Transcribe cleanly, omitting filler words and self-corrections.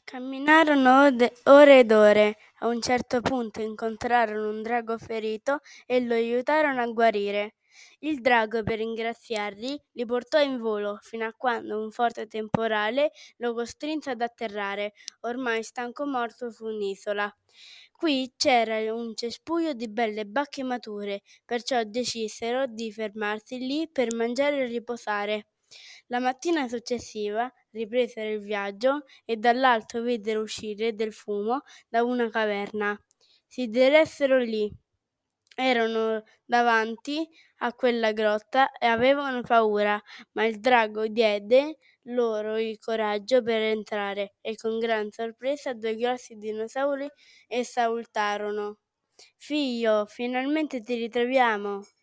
Camminarono ore ed ore. A un certo punto incontrarono un drago ferito e lo aiutarono a guarire. Il drago, per ringraziarli, li portò in volo fino a quando un forte temporale lo costrinse ad atterrare, ormai stanco morto, su un'isola. Qui c'era un cespuglio di belle bacche mature, perciò decisero di fermarsi lì per mangiare e riposare. La mattina successiva ripresero il viaggio e dall'alto videro uscire del fumo da una caverna. Si diressero lì. Erano davanti a quella grotta e avevano paura, ma il drago diede loro il coraggio per entrare e con gran sorpresa due grossi dinosauri esultarono. Figlio, finalmente ti ritroviamo!